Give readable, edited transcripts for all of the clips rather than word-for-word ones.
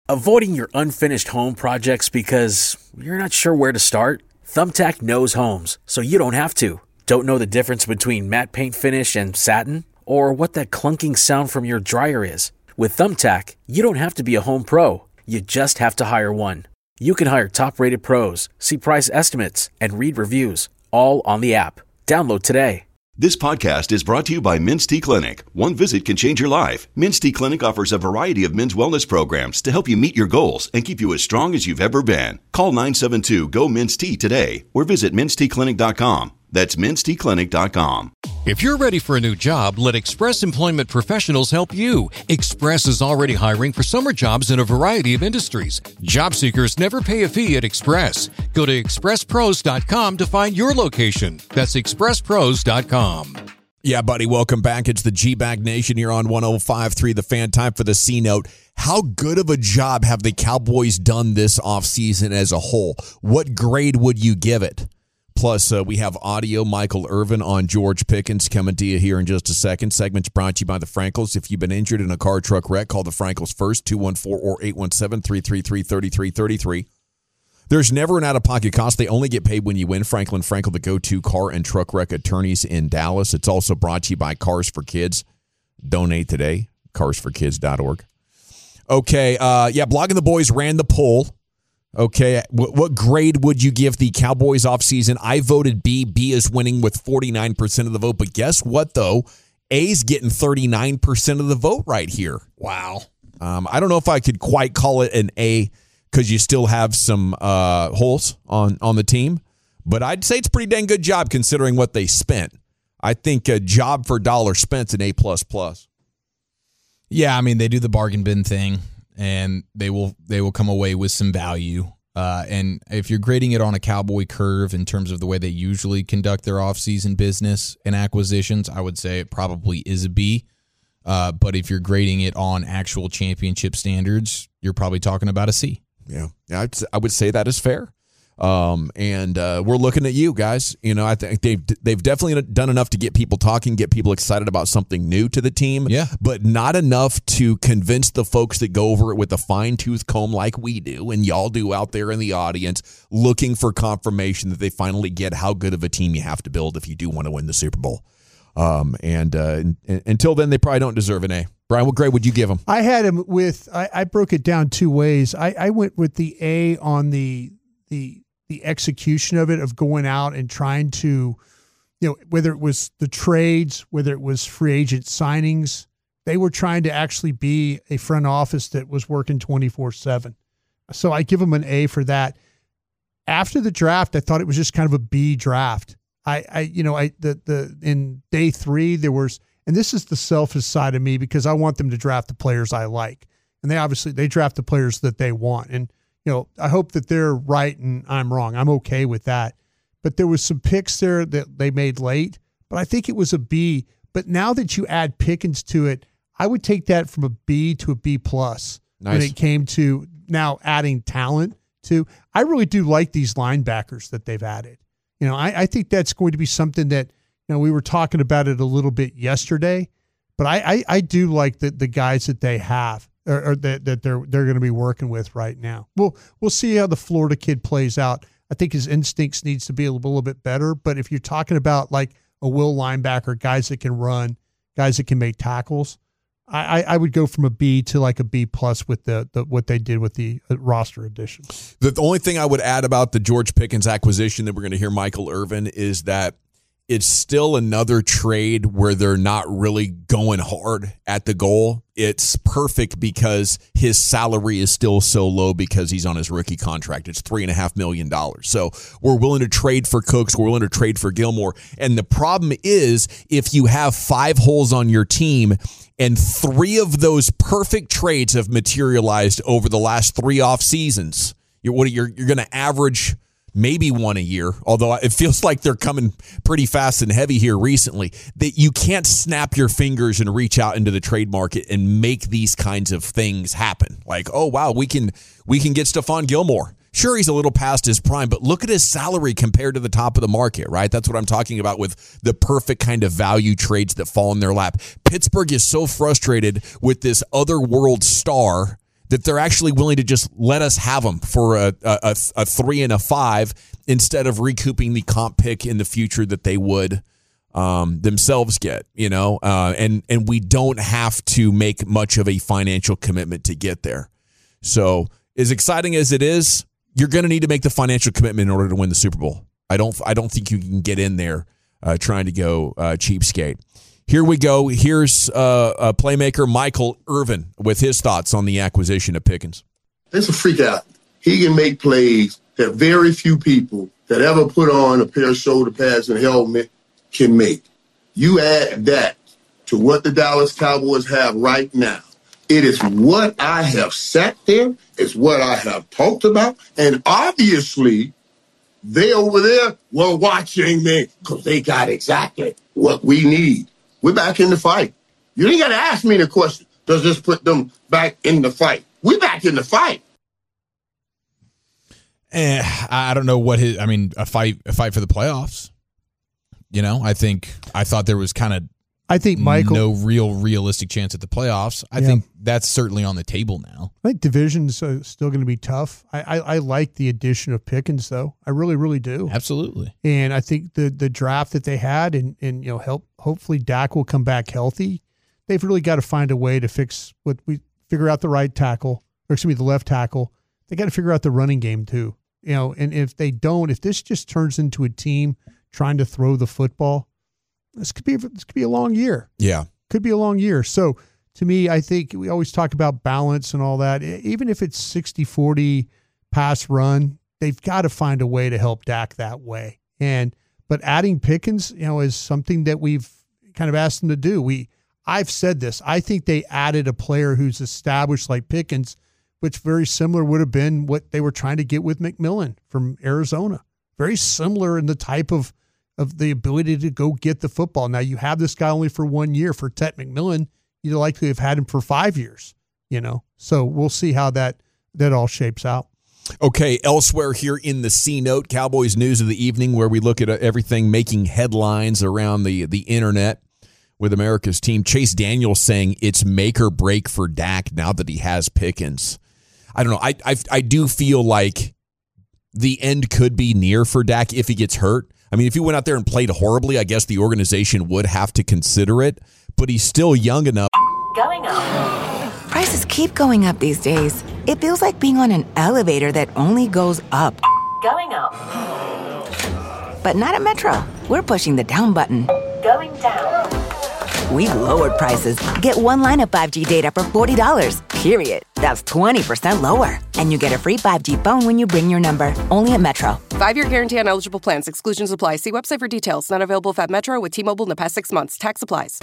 Avoiding your unfinished home projects because you're not sure where to start? Thumbtack knows homes, so you don't have to. Don't know the difference between matte paint finish and satin? Or what that clunking sound from your dryer is? With Thumbtack, you don't have to be a home pro. You just have to hire one. You can hire top-rated pros, see price estimates, and read reviews, all on the app. Download today. This podcast is brought to you by Men's T Clinic. One visit can change your life. Men's T Clinic offers a variety of men's wellness programs to help you meet your goals and keep you as strong as you've ever been. Call 972-GO-MEN'S-T today or visit mensteclinic.com. That's mensteclinic.com. If you're ready for a new job, let Express Employment Professionals help you. Express is already hiring for summer jobs in a variety of industries. Job seekers never pay a fee at Express. Go to expresspros.com to find your location. That's expresspros.com. Yeah, buddy, welcome back. It's the G-Bag Nation here on 105.3 The Fan. Time for the C-Note. How good of a job have the Cowboys done this offseason as a whole? What grade would you give it? Plus, we have audio. Michael Irvin on George Pickens coming to you here in just a second. Segment's brought to you by the Frankels. If you've been injured in a car truck wreck, call the Frankels first, 214 or 817-333-3333. There's never an out-of-pocket cost. They only get paid when you win. Franklin Frankel, the go-to car and truck wreck attorneys in Dallas. It's also brought to you by Cars for Kids. Donate today, carsforkids.org. Okay, Blogging the Boys ran the poll. Okay, what grade would you give the Cowboys offseason? I voted B. B is winning with 49% of the vote. But guess what, though? A's getting 39% of the vote right here. Wow. I don't know if I could quite call it an A because you still have some holes on the team. But I'd say it's a pretty dang good job considering what they spent. I think a job for dollar spent's an A++. Yeah, I mean, they do the bargain bin thing. And they will come away with some value. And if you're grading it on a Cowboy curve in terms of the way they usually conduct their offseason business and acquisitions, I would say it probably is a B. But if you're grading it on actual championship standards, you're probably talking about a C. Yeah, I would say that is fair. And we're looking at you guys. You know, I think they've definitely done enough to get people talking, get people excited about something new to the team. Yeah, but not enough to convince the folks that go over it with a fine-tooth comb like we do and y'all do out there in the audience, looking for confirmation that they finally get how good of a team you have to build if you do want to win the Super Bowl. And until then, they probably don't deserve an A. Brian, what grade would you give them? I had him with. I broke it down two ways. I went with the A on the execution of it, of going out and trying to, whether it was the trades, whether it was free agent signings, they were trying to actually be a front office that was working 24/7. So I give them an A for that. After the draft, I thought it was just kind of a B draft. In day 3 there was, and this is the selfish side of me because I want them to draft the players I like, and they draft the players that they want, and I hope that they're right and I'm wrong. I'm okay with that. But there was some picks there that they made late, but I think it was a B. But now that you add Pickens to it, I would take that from a B to a B+. Nice. When it came to now adding talent to. I really do like these linebackers that they've added. I think that's going to be something that, we were talking about it a little bit yesterday, but I do like the guys that they have. Or that they're going to be working with right now. We'll see how the Florida kid plays out. I think his instincts needs to be a little bit better. But if you're talking about like a will linebacker, guys that can run, guys that can make tackles, I would go from a B to like a B+ with the what they did with the roster additions. The only thing I would add about the George Pickens acquisition that we're going to hear Michael Irvin is that it's still another trade where they're not really going hard at the goal. It's perfect because his salary is still so low because he's on his rookie contract. It's $3.5 million. So we're willing to trade for Cooks. We're willing to trade for Gilmore. And the problem is if you have 5 holes on your team and 3 of those perfect trades have materialized over the last 3 off seasons, you're going to average maybe 1 a year, although it feels like they're coming pretty fast and heavy here recently, that you can't snap your fingers and reach out into the trade market and make these kinds of things happen. Like, oh, wow, we can get Stephon Gilmore. Sure, he's a little past his prime, but look at his salary compared to the top of the market, right? That's what I'm talking about with the perfect kind of value trades that fall in their lap. Pittsburgh is so frustrated with this otherworld star that they're actually willing to just let us have them for a 3 and a 5 instead of recouping the comp pick in the future that they would themselves get, and we don't have to make much of a financial commitment to get there. So as exciting as it is, you're going to need to make the financial commitment in order to win the Super Bowl. I don't think you can get in there trying to go cheapskate. Here we go. Here's a playmaker, Michael Irvin, with his thoughts on the acquisition of Pickens. It's a freak out. He can make plays that very few people that ever put on a pair of shoulder pads and helmet can make. You add that to what the Dallas Cowboys have right now. It is what I have sat there. It's what I have talked about. And obviously, they over there were watching me because they got exactly what we need. We're back in the fight. You ain't got to ask me the question. Does this put them back in the fight? We're back in the fight. I don't know what a fight for the playoffs. I thought there was Michael, no realistic chance at the playoffs. I think that's certainly on the table now. I think division's still going to be tough. I like the addition of Pickens, though. I really, really do. Absolutely. And I think the draft that they had and hopefully Dak will come back healthy. They've really got to find a way to figure out the right tackle, the left tackle. They got to figure out the running game too. And if they don't, if this just turns into a team trying to throw the football, this could be a long year. Yeah. Could be a long year. So to me, I think we always talk about balance and all that. Even if it's 60-40 pass run, they've got to find a way to help Dak that way. But adding Pickens, is something that we've kind of asked them to do. I've said this. I think they added a player who's established like Pickens, which very similar would have been what they were trying to get with McMillan from Arizona. Very similar in the type of the ability to go get the football. Now, you have this guy only for 1 year. For Ted McMillan, you'd likely have had him for 5 years, So we'll see how that all shapes out. Okay, elsewhere here in the C-Note, Cowboys News of the Evening, where we look at everything making headlines around the internet with America's team. Chase Daniels saying it's make or break for Dak now that he has Pickens. I don't know. I do feel like the end could be near for Dak if he gets hurt. I mean, if he went out there and played horribly, I guess the organization would have to consider it, but he's still young enough. Going up. Prices keep going up these days. It feels like being on an elevator that only goes up. Going up. But not at Metro. We're pushing the down button. Going down. We've lowered prices. Get one line of 5G data for $40, period. That's 20% lower. And you get a free 5G phone when you bring your number. Only at Metro. 5-year guarantee on eligible plans. Exclusions apply. See website for details. Not available at Metro with T-Mobile in the past 6 months. Tax applies.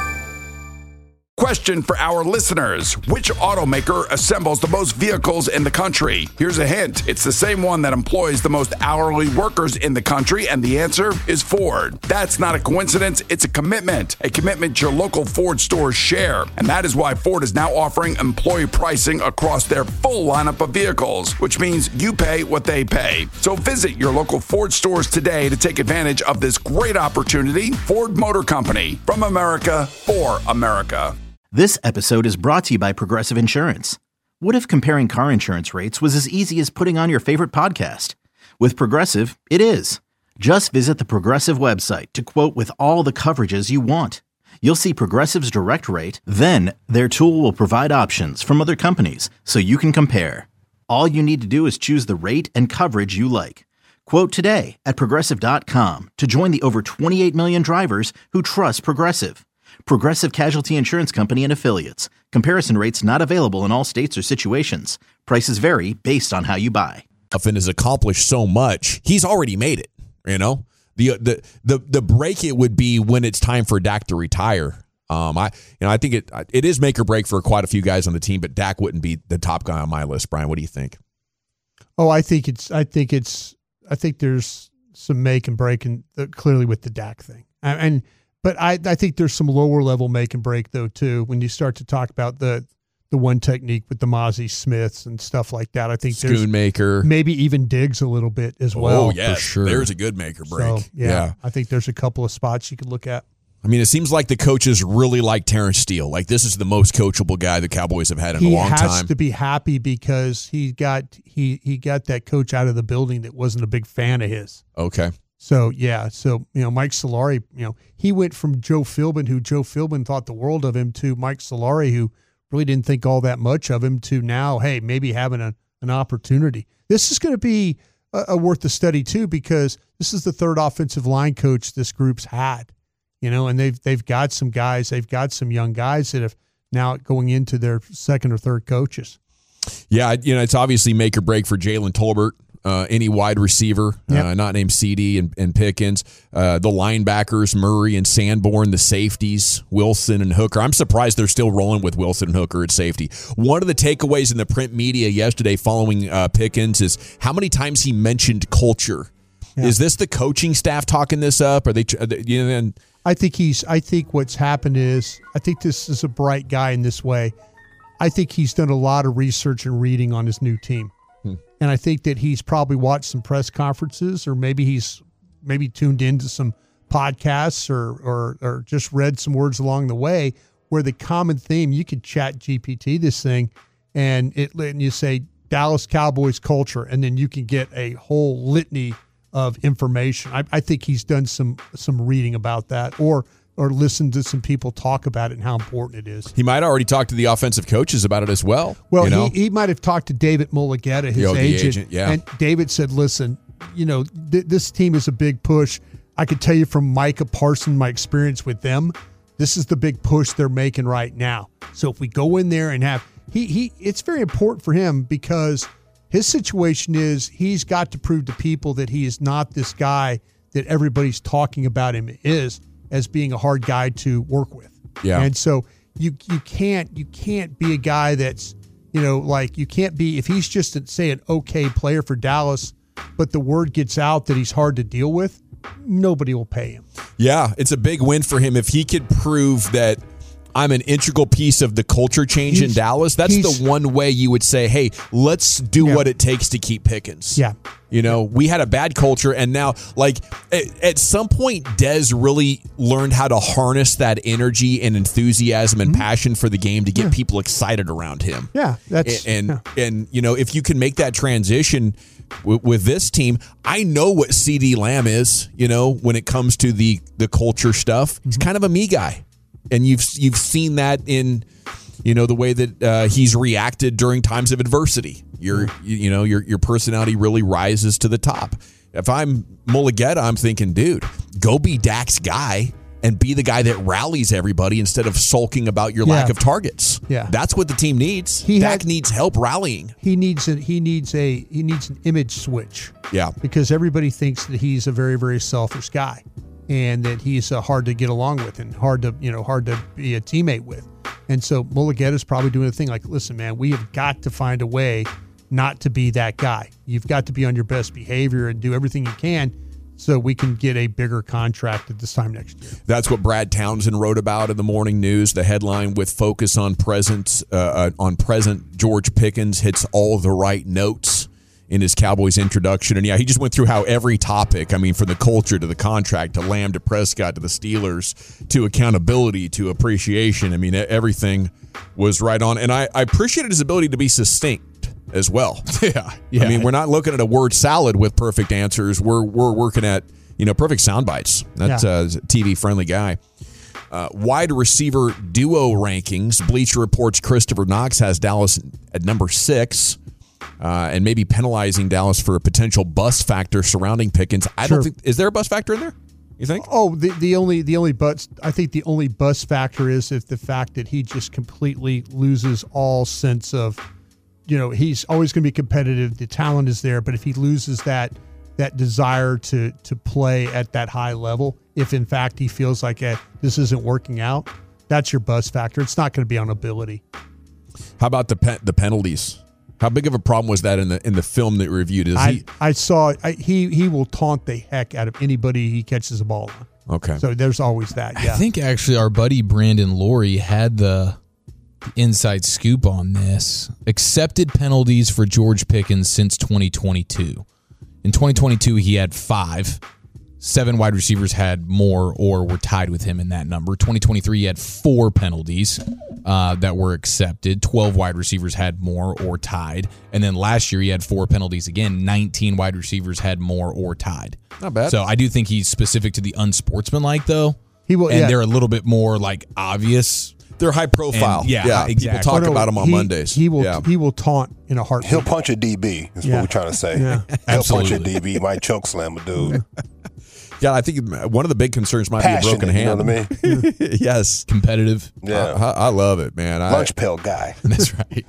Question for our listeners. Which automaker assembles the most vehicles in the country? Here's a hint. It's the same one that employs the most hourly workers in the country, and the answer is Ford. That's not a coincidence. It's a commitment your local Ford stores share. And that is why Ford is now offering employee pricing across their full lineup of vehicles, which means you pay what they pay. So visit your local Ford stores today to take advantage of this great opportunity. Ford Motor Company, from America for America. This episode is brought to you by Progressive Insurance. What if comparing car insurance rates was as easy as putting on your favorite podcast? With Progressive, it is. Just visit the Progressive website to quote with all the coverages you want. You'll see Progressive's direct rate, then their tool will provide options from other companies so you can compare. All you need to do is choose the rate and coverage you like. Quote today at Progressive.com to join the over 28 million drivers who trust Progressive. Progressive Casualty Insurance Company and Affiliates. Comparison rates not available in all states or situations. Prices vary based on how you buy. And has accomplished so much. He's already made it. The break it would be when it's time for Dak to retire. I think it is make or break for quite a few guys on the team, but Dak wouldn't be the top guy on my list. Brian, what do you think? Oh, I think there's some make and break clearly with the Dak thing. But I think there's some lower level make and break though too when you start to talk about the one technique with the Mozzie Smiths and stuff like that. I think Schoonmaker, maybe even Diggs a little bit as well. Oh yeah, for sure. There's a good make or break. So, yeah, I think there's a couple of spots you could look at. I mean, it seems like the coaches really like Terrence Steele. Like, this is the most coachable guy the Cowboys have had in a long time. He has to be happy because he got that coach out of the building that wasn't a big fan of his. Okay. So, Mike Solari, he went from Joe Philbin, who Joe Philbin thought the world of him, to Mike Solari, who really didn't think all that much of him, to now, hey, maybe having an opportunity. This is going to be worth the study, too, because this is the third offensive line coach this group's had. And they've got some guys, they've got some young guys that have now going into their second or third coaches. Yeah, it's obviously make or break for Jalen Tolbert, any wide receiver, not named CD and Pickens, the linebackers, Murray and Sanborn, the safeties, Wilson and Hooker. I'm surprised they're still rolling with Wilson and Hooker at safety. One of the takeaways in the print media yesterday following Pickens is how many times he mentioned culture. Yeah. Is this the coaching staff talking this up? Are they? I think what's happened is, I think this is a bright guy in this way. I think he's done a lot of research and reading on his new team. And I think that he's probably watched some press conferences, or maybe he's tuned into some podcasts or just read some words along the way where the common theme, you could chat GPT this thing and you say Dallas Cowboys culture, and then you can get a whole litany of information. I think he's done some reading about that, or listened to some people talk about it and how important it is. He might already talk to the offensive coaches about it as well. Well, he might have talked to David Mulligetta, his agent. Yeah. And David said, listen, this team is a big push. I could tell you from Micah Parsons, my experience with them, this is the big push they're making right now. So if we go in there and have it's very important for him, because his situation is he's got to prove to people that he is not this guy that everybody's talking about him as being a hard guy to work with. Yeah. And so you can't be a guy that's, you can't be, if he's just, say, an okay player for Dallas, but the word gets out that he's hard to deal with, nobody will pay him. Yeah, it's a big win for him if he could prove that I'm an integral piece of the culture change in Dallas. That's the one way you would say, hey, let's do what it takes to keep Pickens. Yeah. We had a bad culture, and now, at some point, Dez really learned how to harness that energy and enthusiasm and passion for the game to get people excited around him. Yeah. And if you can make that transition with this team, I know what CD Lamb is, when it comes to the culture stuff. He's kind of a me guy. And you've seen that in, the way that he's reacted during times of adversity. Your personality really rises to the top. If I'm Mulligetta, I'm thinking, dude, go be Dak's guy and be the guy that rallies everybody instead of sulking about your lack of targets. Yeah, that's what the team needs. Dak needs help rallying. He needs an image switch. Yeah, because everybody thinks that he's a very, very selfish guy, and that he's hard to get along with and hard to be a teammate with. And so Mulligetta's probably doing a thing like, listen, man, we have got to find a way not to be that guy. You've got to be on your best behavior and do everything you can so we can get a bigger contract at this time next year. That's what Brad Townsend wrote about in the morning news. The headline, with focus on present George Pickens hits all the right notes in his Cowboys introduction. And he just went through how every topic, from the culture to the contract to Lamb to Prescott to the Steelers to accountability to appreciation. Everything was right on. And I appreciated his ability to be succinct as well. Yeah. We're not looking at a word salad with perfect answers. We're working at, perfect sound bites. That's a TV-friendly guy. Wide receiver duo rankings. Bleacher Report's Christopher Knox has Dallas at number 6. And maybe penalizing Dallas for a potential bust factor surrounding Pickens. I don't think, is there a bust factor in there? You think? Oh, the only bust, I think the only bust factor is if the fact that he just completely loses all sense of, he's always going to be competitive. The talent is there, but if he loses that desire to play at that high level, if in fact he feels like this isn't working out, that's your bust factor. It's not going to be on ability. How about the penalties? How big of a problem was that in the film that we reviewed? I saw he will taunt the heck out of anybody he catches a ball on. Okay. So there's always that. Yeah. I think actually our buddy Brandon Laurie had the inside scoop on this. Accepted penalties for George Pickens since 2022. In 2022, he had 5. 7 wide receivers had more or were tied with him in that number. 2023, he had 4 penalties that were accepted. 12 wide receivers had more or tied. And then last year, he had 4 penalties again. 19 wide receivers had more or tied. Not bad. So I do think he's specific to the unsportsmanlike, though. He will, and they're a little bit more like obvious. They're high profile. And, exactly. People talk about him on Mondays. He will taunt in a heartbeat. He'll punch a DB, is what we're trying to say. Yeah. He'll punch a DB, might choke slam a dude. Yeah, I think one of the big concerns might be a broken hand. You know what I mean? Yes. Competitive. Yeah. I love it, man. Lunch pail guy. That's right.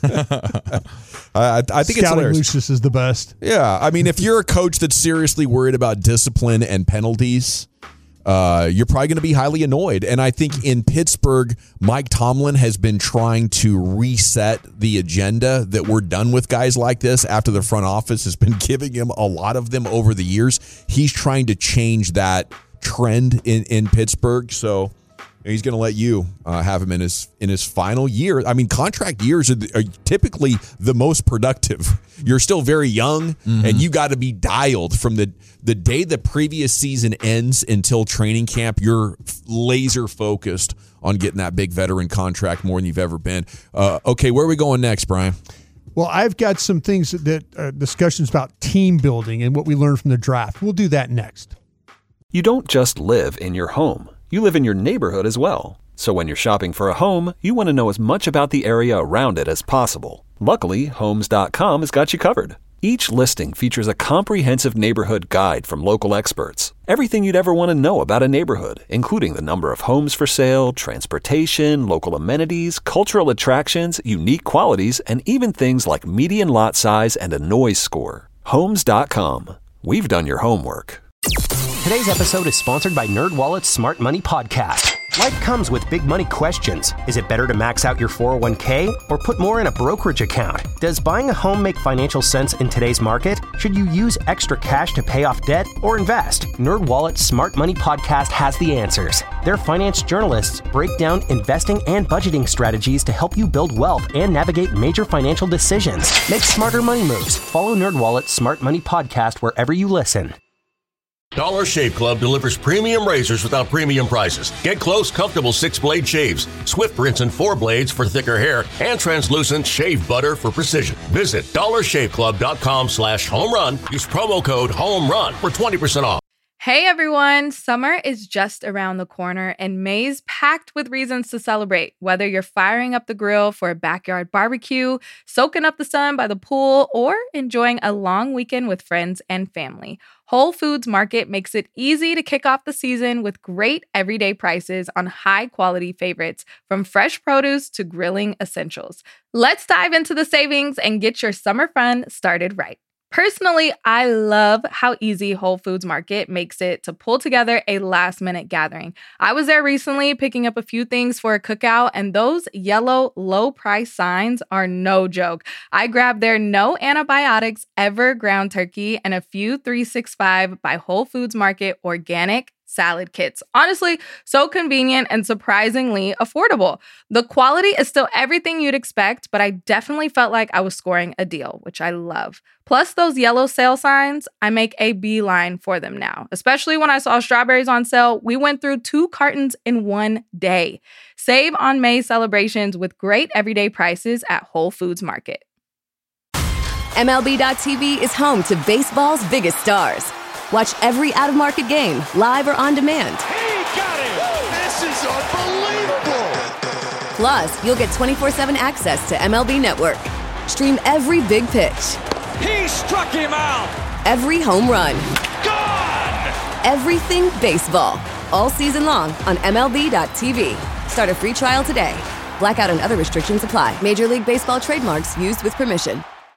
I think it's hilarious. Lucius is the best. Yeah, I mean, if you're a coach that's seriously worried about discipline and penalties, you're probably going to be highly annoyed. And I think in Pittsburgh, Mike Tomlin has been trying to reset the agenda that we're done with guys like this after the front office has been giving him a lot of them over the years. He's trying to change that trend in Pittsburgh. So he's going to let you have him in his final year. I mean, contract years are typically the most productive. You're still very young, and you got to be dialed from the day the previous season ends until training camp. You're laser focused on getting that big veteran contract more than you've ever been. Okay, where are we going next, Brian? Well, I've got some things that discussions about team building and what we learned from the draft. We'll do that next. You don't just live in your home. You live in your neighborhood as well. So when you're shopping for a home, you want to know as much about the area around it as possible. Luckily, Homes.com has got you covered. Each listing features a comprehensive neighborhood guide from local experts. Everything you'd ever want to know about a neighborhood, including the number of homes for sale, transportation, local amenities, cultural attractions, unique qualities, and even things like median lot size and a noise score. Homes.com. We've done your homework. Today's episode is sponsored by NerdWallet's Smart Money Podcast. Life comes with big money questions. Is it better to max out your 401k or put more in a brokerage account? Does buying a home make financial sense in today's market? Should you use extra cash to pay off debt or invest? NerdWallet's Smart Money Podcast has the answers. Their finance journalists break down investing and budgeting strategies to help you build wealth and navigate major financial decisions. Make smarter money moves. Follow NerdWallet's Smart Money Podcast wherever you listen. Dollar Shave Club delivers premium razors without premium prices. Get close, comfortable 6-blade shaves, swift rinse and 4 blades for thicker hair, and translucent shave butter for precision. Visit dollarshaveclub.com/homerun. Use promo code HOMERUN for 20% off. Hey everyone, summer is just around the corner and May's packed with reasons to celebrate. Whether you're firing up the grill for a backyard barbecue, soaking up the sun by the pool, or enjoying a long weekend with friends and family, Whole Foods Market makes it easy to kick off the season with great everyday prices on high-quality favorites, from fresh produce to grilling essentials. Let's dive into the savings and get your summer fun started right. Personally, I love how easy Whole Foods Market makes it to pull together a last-minute gathering. I was there recently picking up a few things for a cookout, and those yellow low-price signs are no joke. I grabbed their no antibiotics ever ground turkey and a few 365 by Whole Foods Market organic salad kits. Honestly, so convenient and surprisingly affordable. The quality is still everything you'd expect, but I definitely felt like I was scoring a deal, which I love. Plus those yellow sale signs, I make a beeline for them now. Especially when I saw strawberries on sale, we went through 2 cartons in one day. Save on May celebrations with great everyday prices at Whole Foods Market. MLB.tv is home to baseball's biggest stars. Watch every out-of-market game, live or on demand. He got it! This is unbelievable! Plus, you'll get 24/7 access to MLB Network. Stream every big pitch. He struck him out! Every home run. Gone! Everything baseball. All season long on MLB.tv. Start a free trial today. Blackout and other restrictions apply. Major League Baseball trademarks used with permission.